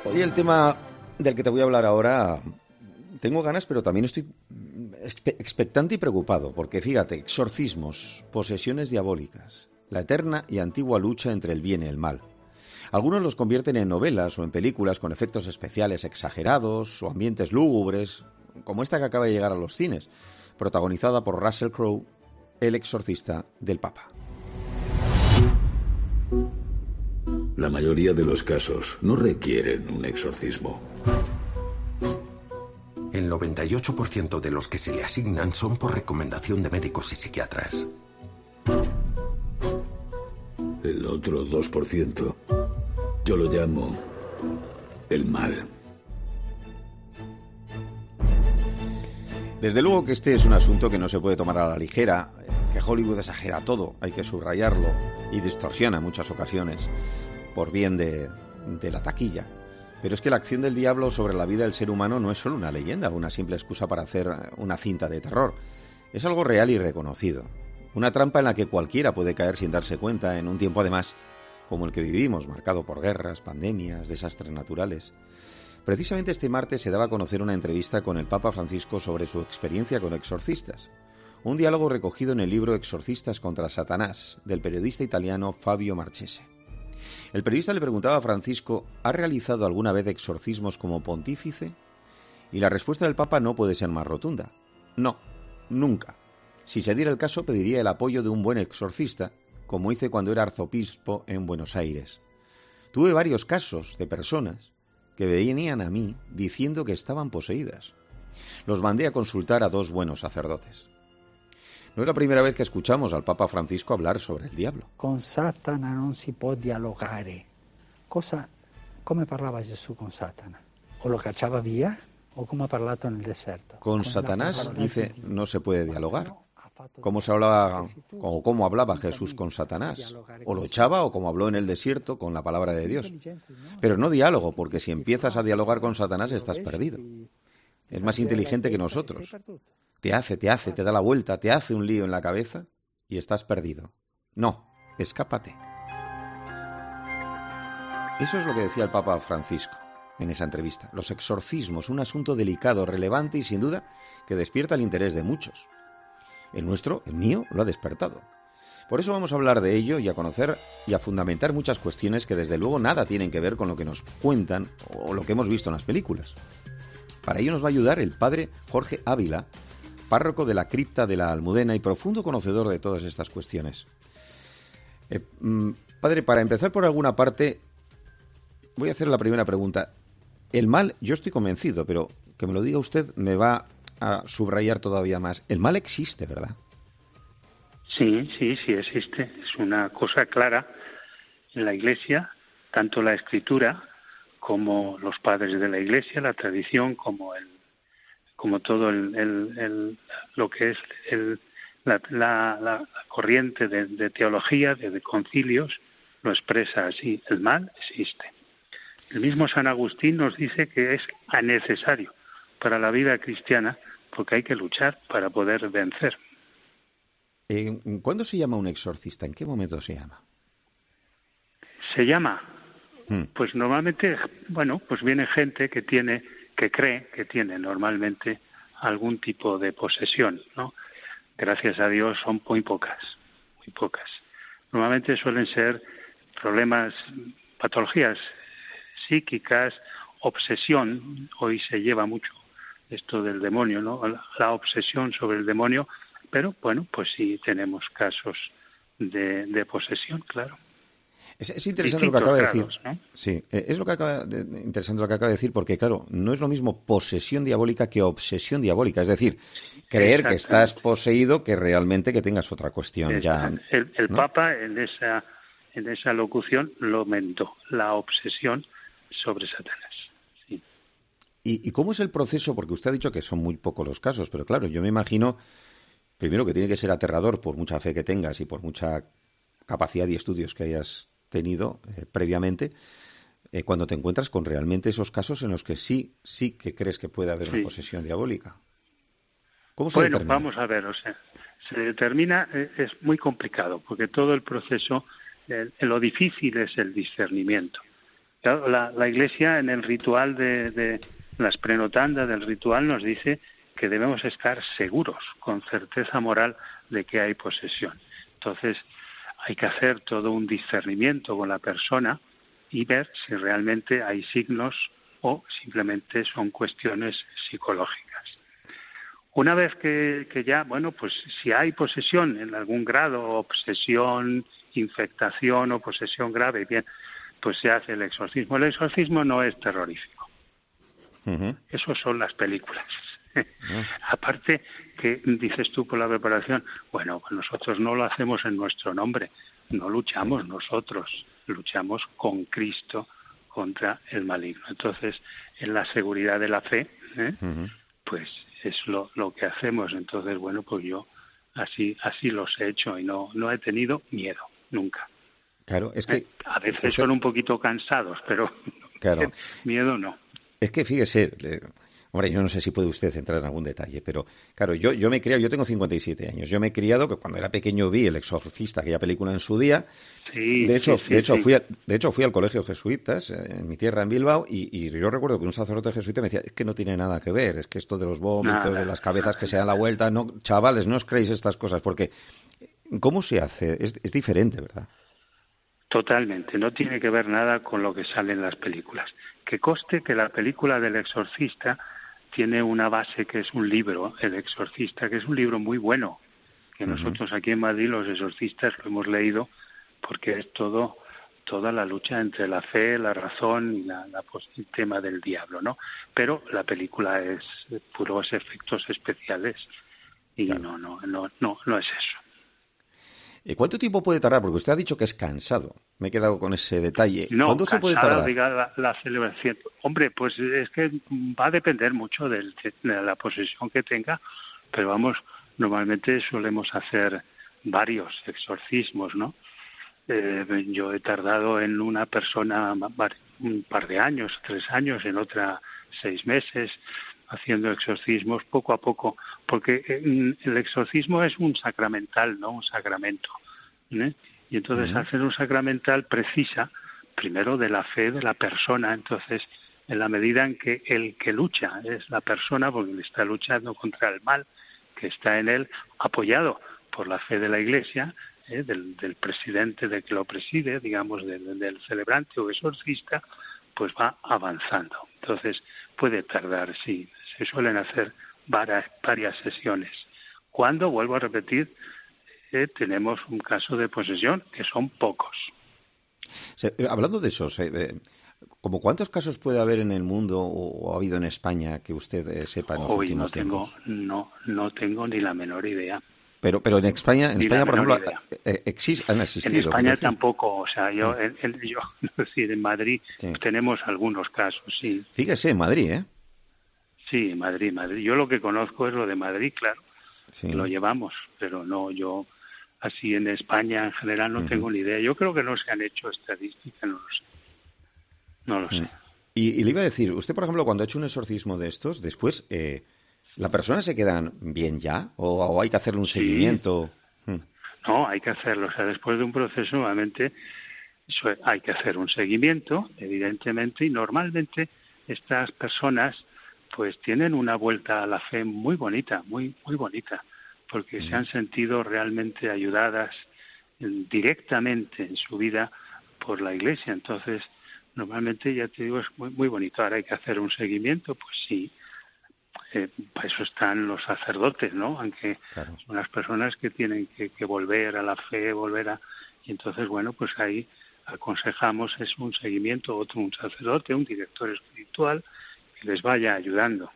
Oye, el tema del que te voy a hablar ahora, tengo ganas, pero también estoy expectante y preocupado, porque fíjate, exorcismos, posesiones diabólicas, la eterna y antigua lucha entre el bien y el mal. Algunos los convierten en novelas o en películas con efectos especiales exagerados o ambientes lúgubres, como esta que acaba de llegar a los cines, protagonizada por Russell Crowe, el exorcista del Papa. La mayoría de los casos no requieren un exorcismo. El 98% de los que se le asignan son por recomendación de médicos y psiquiatras. El otro 2%, yo lo llamo el mal. Desde luego que este es un asunto que no se puede tomar a la ligera, que Hollywood exagera todo, hay que subrayarlo, y distorsiona en muchas ocasiones, por bien de la taquilla. Pero es que la acción del diablo sobre la vida del ser humano no es solo una leyenda o una simple excusa para hacer una cinta de terror. Es algo real y reconocido. Una trampa en la que cualquiera puede caer sin darse cuenta en un tiempo además como el que vivimos, marcado por guerras, pandemias, desastres naturales. Precisamente este martes se daba a conocer una entrevista con el Papa Francisco sobre su experiencia con exorcistas. Un diálogo recogido en el libro Exorcistas contra Satanás, del periodista italiano Fabio Marchese. El periodista le preguntaba a Francisco, ¿ha realizado alguna vez exorcismos como pontífice? Y la respuesta del Papa no puede ser más rotunda. No, nunca. Si se diera el caso, pediría el apoyo de un buen exorcista, como hice cuando era arzobispo en Buenos Aires. Tuve varios casos de personas que venían a mí diciendo que estaban poseídas. Los mandé a consultar a 2 buenos sacerdotes. No es la primera vez que escuchamos al Papa Francisco hablar sobre el diablo. Con Satana non si può dialogare. Come parlava Gesù con Satana? O lo cacciava via, o come ha parlato nel deserto. Con Satanás, dice, no se puede dialogar. ¿Cómo hablaba Jesús con Satanás? O lo echaba o como habló en el desierto con la palabra de Dios. Pero no diálogo, porque si empiezas a dialogar con Satanás estás perdido. Es más inteligente que nosotros. Te da la vuelta, te hace un lío en la cabeza y estás perdido. No, escápate. Eso es lo que decía el Papa Francisco en esa entrevista. Los exorcismos, un asunto delicado, relevante y sin duda que despierta el interés de muchos. El nuestro, el mío, lo ha despertado. Por eso vamos a hablar de ello y a conocer y a fundamentar muchas cuestiones que desde luego nada tienen que ver con lo que nos cuentan o lo que hemos visto en las películas. Para ello nos va a ayudar el padre Jorge Ávila, párroco de la cripta de la Almudena y profundo conocedor de todas estas cuestiones. Padre, para empezar por alguna parte, voy a hacer la primera pregunta. El mal, yo estoy convencido, pero que me lo diga usted me va a subrayar todavía más. El mal existe, ¿verdad? Sí existe. Es una cosa clara en la Iglesia, tanto la Escritura como los padres de la Iglesia, la tradición, como todo lo que es la corriente de teología, de concilios, lo expresa así. El mal existe. El mismo San Agustín nos dice que es necesario para la vida cristiana, porque hay que luchar para poder vencer. ¿Cuándo se llama un exorcista? ¿En qué momento se llama? Se llama, pues normalmente, pues viene gente que cree que tiene normalmente algún tipo de posesión, ¿no? Gracias a Dios son muy pocas. Normalmente suelen ser problemas, patologías psíquicas, obsesión. Hoy se lleva mucho esto del demonio, ¿no? La obsesión sobre el demonio, pero pues sí tenemos casos de posesión, claro. Es interesante lo que acaba de decir. ¿No? Sí, es interesante lo que acaba de decir, porque claro, no es lo mismo posesión diabólica que obsesión diabólica. Es decir, creer que estás poseído que realmente que tengas otra cuestión. Ya, el ¿no? Papa en esa locución lo mentó, la obsesión sobre Satanás. Sí. ¿Y cómo es el proceso? Porque usted ha dicho que son muy pocos los casos, pero claro, yo me imagino, primero que tiene que ser aterrador por mucha fe que tengas y por mucha capacidad y estudios que hayas tenido previamente, cuando te encuentras con realmente esos casos en los que sí que crees que puede haber una posesión diabólica. ¿Cómo se determina? Vamos a ver, se determina, es muy complicado, porque todo el proceso, lo difícil es el discernimiento. Claro, la Iglesia en el ritual de las prenotandas del ritual nos dice que debemos estar seguros, con certeza moral, de que hay posesión. Entonces, hay que hacer todo un discernimiento con la persona y ver si realmente hay signos o simplemente son cuestiones psicológicas. Una vez que ya, bueno, pues si hay posesión en algún grado, obsesión, infectación o posesión grave, bien, pues se hace el exorcismo. El exorcismo no es terrorífico. Eso son las películas. Aparte que dices tú por la preparación, bueno, pues nosotros no lo hacemos en nuestro nombre, no luchamos nosotros, luchamos con Cristo contra el maligno. Entonces, en la seguridad de la fe, pues es lo que hacemos. Entonces, bueno, pues yo así los he hecho y no he tenido miedo, nunca. Claro, es que a veces son un poquito cansados, pero claro, miedo no. Es que fíjese, hombre, yo no sé si puede usted entrar en algún detalle, pero claro, yo me he criado, yo tengo 57 años, yo me he criado que cuando era pequeño vi El Exorcista, aquella película en su día. Sí, de hecho fui al colegio jesuitas en mi tierra, en Bilbao, y yo recuerdo que un sacerdote jesuita me decía, es que no tiene nada que ver, es que esto de los vómitos, de las cabezas que se dan la vuelta, no, chavales, no os creéis estas cosas, porque ¿cómo se hace? Es diferente, ¿verdad? Totalmente, no tiene que ver nada con lo que sale en las películas. Que conste que la película del Exorcista tiene una base que es un libro, El Exorcista, que es un libro muy bueno, que nosotros aquí en Madrid los exorcistas lo hemos leído porque es toda la lucha entre la fe, la razón y el tema del diablo, ¿no? Pero la película es puros efectos especiales y claro. no es eso. ¿Cuánto tiempo puede tardar? Porque usted ha dicho que es cansado. Me he quedado con ese detalle. No, ¿cuánto se puede tardar? Diga la celebración. Hombre, pues es que va a depender mucho de la posesión que tenga, pero vamos, normalmente solemos hacer varios exorcismos, ¿no? Yo he tardado en una persona un par de años, 3 años, en otra 6 meses, haciendo exorcismos poco a poco, porque el exorcismo es un sacramental, no un sacramento, ¿eh? Y entonces hacer un sacramental precisa primero de la fe de la persona. Entonces, en la medida en que el que lucha es la persona, porque le está luchando contra el mal que está en él, apoyado por la fe de la Iglesia, del presidente, del que lo preside, digamos, del celebrante o exorcista, pues va avanzando. Entonces puede tardar, sí, se suelen hacer varias sesiones. Cuando, vuelvo a repetir, tenemos un caso de posesión, que son pocos. Hablando de esos, ¿como cuántos casos puede haber en el mundo o ha habido en España que usted sepa en los últimos tiempos? No tengo ni la menor idea. Pero en España por ejemplo, han existido. En España tampoco, o sea, yo en Madrid tenemos algunos casos, sí. Fíjese, en Madrid, ¿eh? Sí, en Madrid. Yo lo que conozco es lo de Madrid, claro, sí. Lo llevamos, pero no, yo así en España en general no tengo ni idea. Yo creo que no se han hecho estadísticas, no lo sé. Y le iba a decir, usted, por ejemplo, cuando ha hecho un exorcismo de estos, después... ¿La persona se quedan bien ya? ¿O hay que hacerle un seguimiento? No, hay que hacerlo. O sea, después de un proceso, nuevamente, hay que hacer un seguimiento, evidentemente, y normalmente estas personas pues tienen una vuelta a la fe muy bonita, muy bonita, porque se han sentido realmente ayudadas directamente en su vida por la Iglesia. Entonces, normalmente, ya te digo, es muy bonito. Ahora hay que hacer un seguimiento, pues sí. Para eso están los sacerdotes, ¿no? Aunque claro, son las personas que tienen que volver a la fe, y entonces, bueno, pues ahí aconsejamos es un seguimiento, un sacerdote, un director espiritual que les vaya ayudando.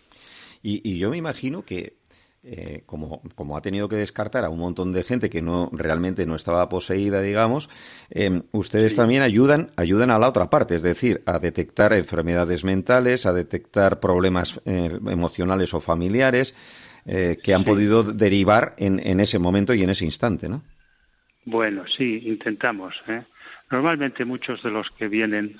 Y yo me imagino que como ha tenido que descartar a un montón de gente que realmente no estaba poseída, digamos, ustedes también ayudan a la otra parte, es decir, a detectar enfermedades mentales, a detectar problemas emocionales o familiares que han podido derivar en ese momento y en ese instante, ¿no? Bueno, sí, intentamos. Normalmente muchos de los que vienen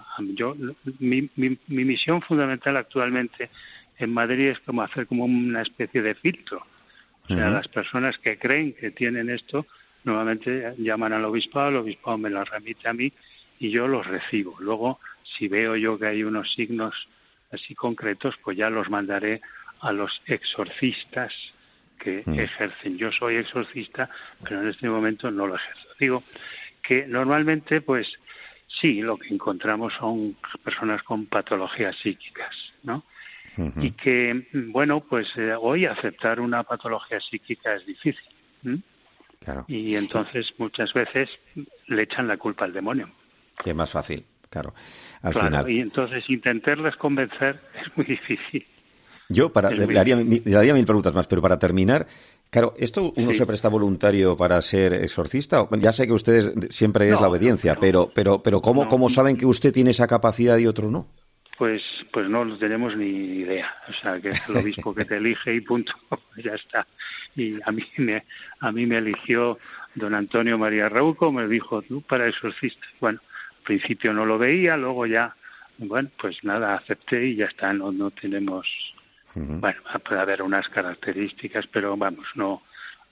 mi misión fundamental actualmente en Madrid es como hacer como una especie de filtro. O sea, las personas que creen que tienen esto, normalmente llaman al obispado, el obispado me la remite a mí y yo los recibo. Luego, si veo yo que hay unos signos así concretos, pues ya los mandaré a los exorcistas que ejercen. Yo soy exorcista, pero en este momento no lo ejerzo. Digo que normalmente, pues sí, lo que encontramos son personas con patologías psíquicas, ¿no? Y que, bueno, pues hoy aceptar una patología psíquica es difícil. Claro. Y entonces muchas veces le echan la culpa al demonio. Que es más fácil, claro. Al Claro, final. y entonces intentarles convencer es muy difícil. Yo le haría mil preguntas más, pero para terminar, claro, ¿esto uno se presta voluntario para ser exorcista? Ya sé que ustedes siempre es la obediencia, pero ¿cómo saben que usted tiene esa capacidad y otro no? Pues no tenemos ni idea. O sea, que es el obispo que te elige y punto, ya está. Y a mí me eligió don Antonio María Rauco, me dijo, tú para exorcista. Bueno, al principio no lo veía, luego ya, bueno, pues nada, acepté y ya está, no tenemos... Bueno, puede haber unas características, pero vamos, no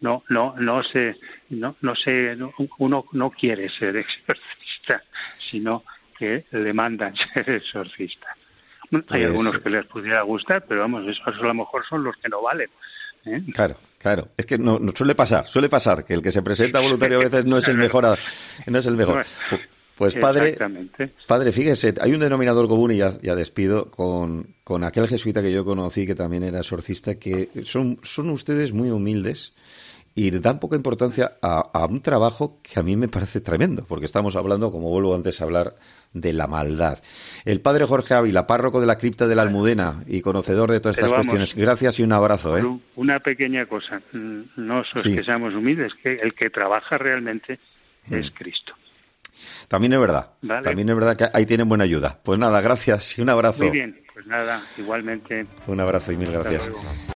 sé, uno no quiere ser exorcista, sino que le mandan ser exorcista. Hay algunos que les pudiera gustar, pero vamos, esos a lo mejor son los que no valen. Claro. Es que no suele pasar que el que se presenta voluntario a veces no es el mejor. Pues padre, fíjese, hay un denominador común, y ya despido, con aquel jesuita que yo conocí que también era exorcista, que son ustedes muy humildes y dan poca importancia a un trabajo que a mí me parece tremendo, porque estamos hablando, como vuelvo antes a hablar, de la maldad. El padre Jorge Ávila, párroco de la cripta de la Almudena y conocedor de todas estas cuestiones. Gracias y un abrazo. Una pequeña cosa, no es que seamos humildes, que el que trabaja realmente es Cristo. También es verdad, ¿vale? También es verdad que ahí tienen buena ayuda. Pues nada, gracias y un abrazo. Muy bien, pues nada, igualmente. Un abrazo y mil gracias.